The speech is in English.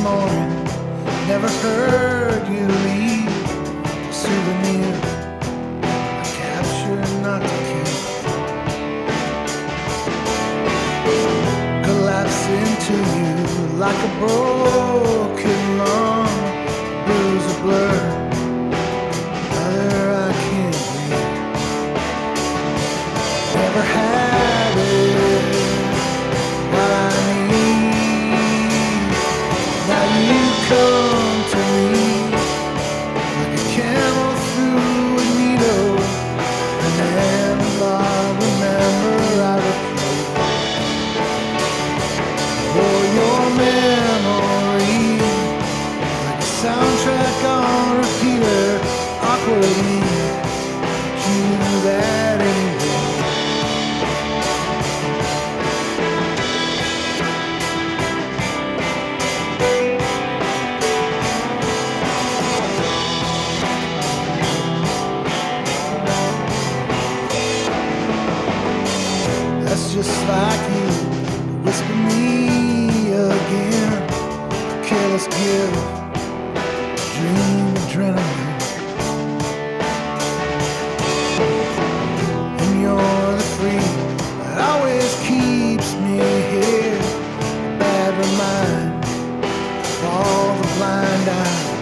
morning. Never heard you leave a souvenir. I capture not to keep. Collapse into you like a broken lung, bruise a blur. Other I can't breathe. Never had it, what I need. Now you come to me like a camel through a needle. And then I remember I repeat for your memory, like a soundtrack on repeater. Awkwardly, you knew that anyway. That's just like you to whisper me again. Careless give, dream adrenaline. And you're the free that always keeps me here. A bad reminder of all the blind eyes.